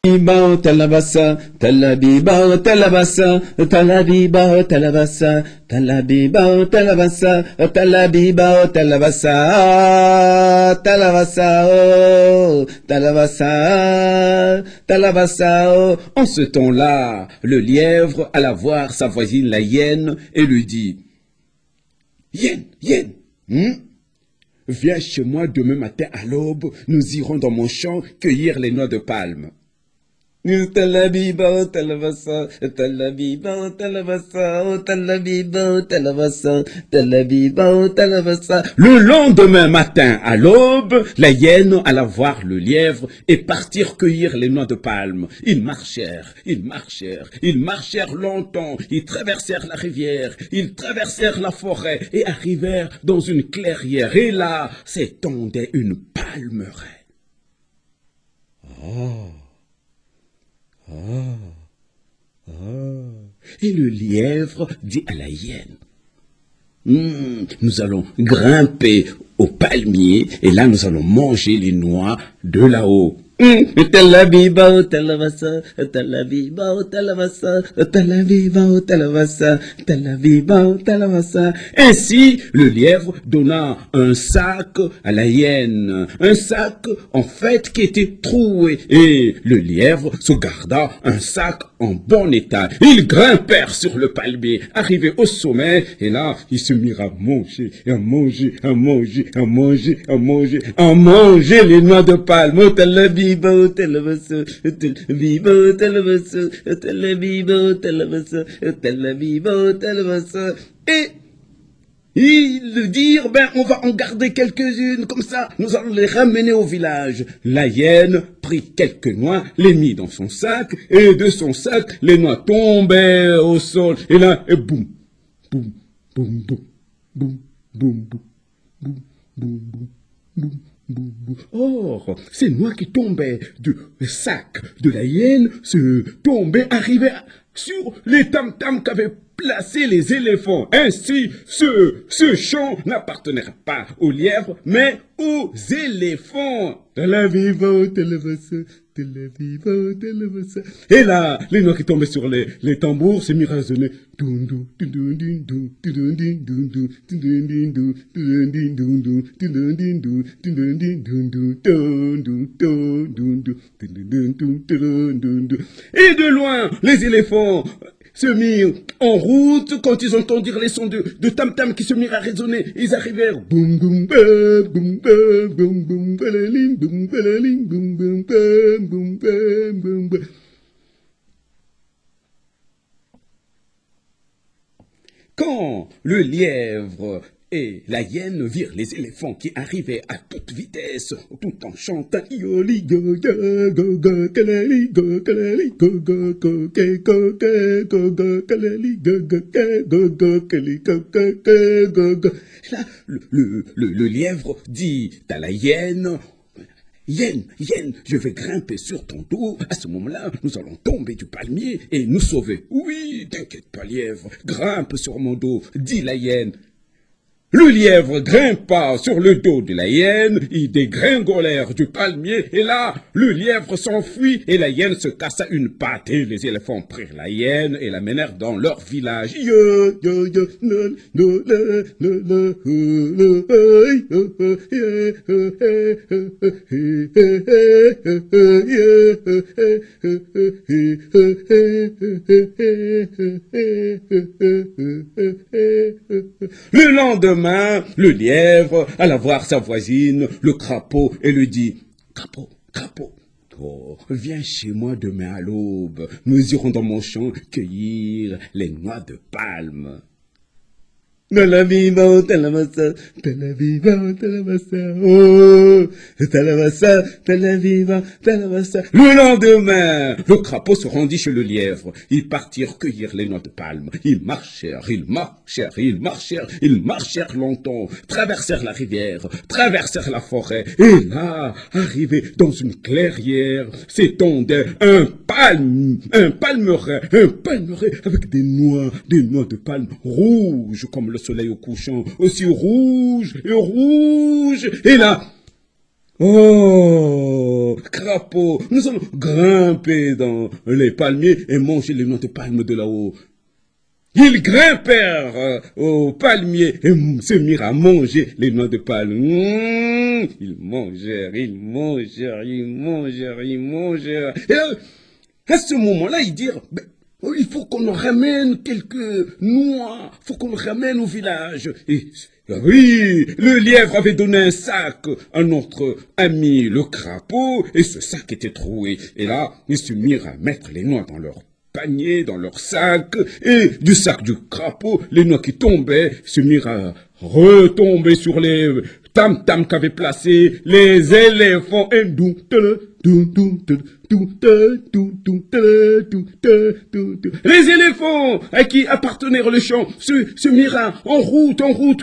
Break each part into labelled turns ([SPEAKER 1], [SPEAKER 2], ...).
[SPEAKER 1] Biba talabasa, talabiba talabasa, talabiba talabasa, talabiba talabasa, talabiba talabasa, talabasa, oh, talabasa, talabasa. Oh. En ce temps-là, le lièvre alla voir sa voisine la hyène et lui dit: Hyène, hyène, viens chez moi demain matin à l'aube, nous irons dans mon champ cueillir les noix de palme. Talabiba, talabasa, talabiba, talabasa, talabiba, talabasa, talabiba, talabasa. Le lendemain matin, à l'aube, la hyène alla voir le lièvre et partirent cueillir les noix de palme. Ils marchèrent, ils marchèrent, ils marchèrent longtemps, ils traversèrent la rivière, ils traversèrent la forêt et arrivèrent dans une clairière. Et là, s'étendait une palmeraie. Oh! Et le lièvre dit à la hyène: nous allons grimper au palmier et là nous allons manger les noix de là-haut. Talabiba, talabasa, talabiba, talabasa, talabiba, talabasa, talabiba, talabasa. Ainsi, le lièvre donna un sac à la hyène, un sac en fait qui était troué, et le lièvre se garda un sac en bon état. Ils grimpèrent sur le palmier, arrivés au sommet, et là, ils se mirent à manger, à manger, à manger, à manger, à manger, à manger les noix de palme. Talabiba, talabasa, talabiba, talabasa, talabiba, talabasa, talabiba, talabasa. Et ils dirent: on va en garder quelques-unes, comme ça, nous allons les ramener au village. La hyène prit quelques noix, les mit dans son sac, et de son sac, les noix tombaient au sol. Et là, et boum, boum, boum, boum, boum, boum, boum, boum, boum, boum, boum. Or, ces noix qui tombaient du sac de la hyène se tombaient, arrivaient sur les tam-tams qu'avaient placés les éléphants. Ainsi, ce champ n'appartenait pas aux lièvres, mais aux éléphants. Et là, les noix qui tombaient sur les tambours se mirent à sonner. Et de loin, les éléphants se mirent en route quand ils entendirent les sons de tam-tam qui se mirent à résonner. Ils arrivèrent. Boum, boum, boum, boum, boum, boum, balaling, boum, balaling, boum, boum, boum, boum, boum, boum. Quand le lièvre et la hyène virent les éléphants qui arrivaient à toute vitesse, tout en chantant Ioli go go go go kalali go kalali go go go go go go go kalali go go go go kali go go go go. Là, le lièvre dit à la hyène: Hyène, hyène, je vais grimper sur ton dos. À ce moment-là, nous allons tomber du palmier et nous sauver. Oui, t'inquiète pas, lièvre, grimpe sur mon dos, dit la hyène. Le lièvre grimpa sur le dos de la hyène, ils dégringolèrent du palmier, et là, le lièvre s'enfuit, et la hyène se cassa une patte, et les éléphants prirent la hyène et la menèrent dans leur village. Le lendemain, le lièvre alla voir sa voisine, le crapaud, et lui dit: Crapaud, crapaud, oh, viens chez moi demain à l'aube, nous irons dans mon champ cueillir les noix de palme. Talabiba, talabasa, talabiba, talabasa, oh, talabasa, talabiba, talabasa. Le lendemain, le crapaud se rendit chez le lièvre. Ils partirent cueillir les noix de palme. Ils marchèrent, ils marchèrent, ils marchèrent, ils marchèrent longtemps, traversèrent la rivière, traversèrent la forêt, et là, arrivés dans une clairière, s'étendait un palmeraie avec des noix de palme rouges comme le soleil au couchant, aussi rouge et rouge. Et là, Oh, crapaud, nous allons grimper dans les palmiers et manger les noix de palme de là-haut. Ils grimpèrent au palmier et se mirent à manger les noix de palme. Ils mangèrent, ils mangèrent, ils mangèrent, ils mangèrent. Et à ce moment-là, ils dirent, ben, oh, il faut qu'on ramène quelques noix, il faut qu'on le ramène au village. Et oui, le lièvre avait donné un sac à notre ami le crapaud, et ce sac était troué. Et là, ils se mirent à mettre les noix dans leur panier, dans leur sac, et du sac du crapaud, les noix qui tombaient se mirent à retomber sur les tam-tam qu'avaient placés les éléphants hindous. Les éléphants à qui appartenait le champ se mirent en route, en route.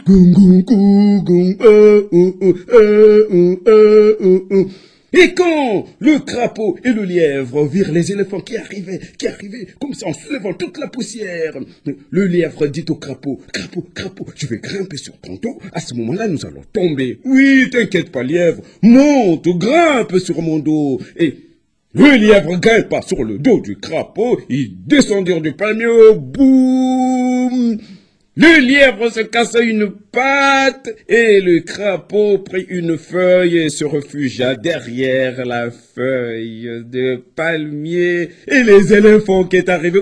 [SPEAKER 1] Et quand le crapaud et le lièvre virent les éléphants qui arrivaient, comme ça en soulevant toute la poussière, le lièvre dit au crapaud, crapaud, je vais grimper sur ton dos, à ce moment-là nous allons tomber. Oui, t'inquiète pas lièvre, monte, grimpe sur mon dos. Et le lièvre grimpa sur le dos du crapaud, ils descendirent du palmier, boum! Le lièvre se cassa une patte et le crapaud prit une feuille et se réfugia derrière la feuille de palmier. Et les éléphants qui étaient arrivés,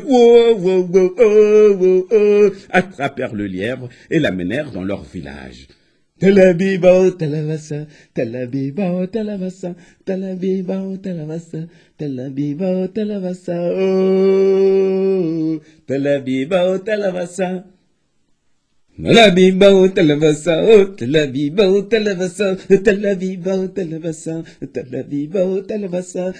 [SPEAKER 1] attrapèrent le lièvre et l'amenèrent dans leur village. Talabibao talabasa, talabibao talabasa, talabibao talabasa, talabibao talabasa, oh, talabibao talabasa. Talabibao talabasa, oh, talabibao talabasa, talabibao talabasa, talabibao talabasa.